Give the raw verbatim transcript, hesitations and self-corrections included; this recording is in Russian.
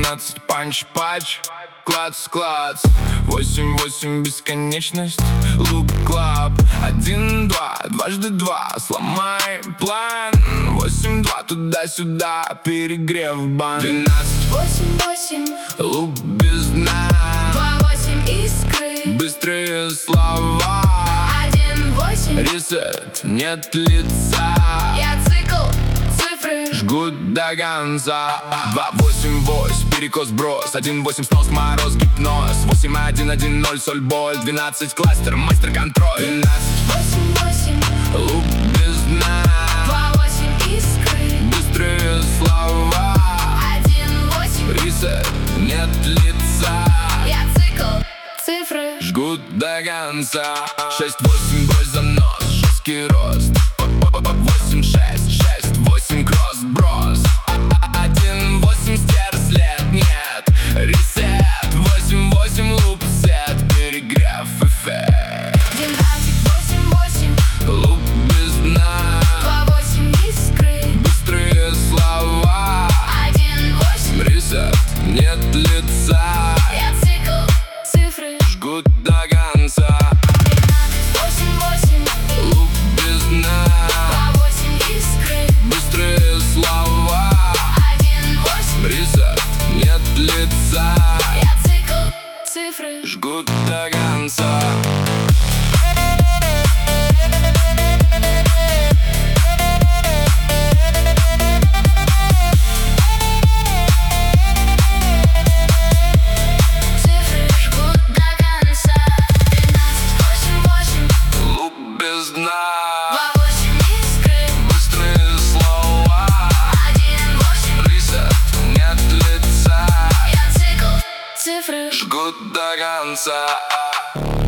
двенадцать панч-пач, клац-клац. Восемь, восемь, бесконечность, луп клаб. Один, два, дважды два, сломай план. Восемь, два, туда-сюда, перегрев бан. Двенадцать, Восемь, восемь, луп без дна. два, восемь, искры. Быстрые слова. Один, восемь, Ресет, нет лица. я цикл, цифры. Жгут до конца. Два, восемь, восемь, перекос, брос. Один, восемь, снос, мороз, гипноз. Восемь, один, один, ноль, соль, боль. Двенадцать, кластер, мастер, контроль. Двенадцать, Восемь, восемь, луп без дна. два, восемь, искры. Быстрые слова. Один, восемь, Ресет, нет лица. я цикл, цифры. Жгут до конца. Шесть, восемь, брось занос, жесткий рост. Восемь, шесть, шесть, восемь, кросс, брос. Один, восемь, стер, след, нет. Ресет, восемь, восемь, луп, сет. Перегрев, эффект. Двенадцать, восемь, восемь, Луп без дна. два, восемь, искры. Быстрые слова. Один, восемь, Ресет, нет лица. я цикл, цифры. Жгут до конца. Восемь, восемь, Луп без дна. два, восемь, искры. Быстрые слова. Один, восемь, Ресет, нет лица. я цикл, цифры. Жгут до конца. Цифры жгут до конца. Двенадцать, восемь, восемь, Луп без дна. два, восемь, искры. Быстрые слова. Один, восемь, Ресет, нет лица. я цикл, цифры. Жгут до конца.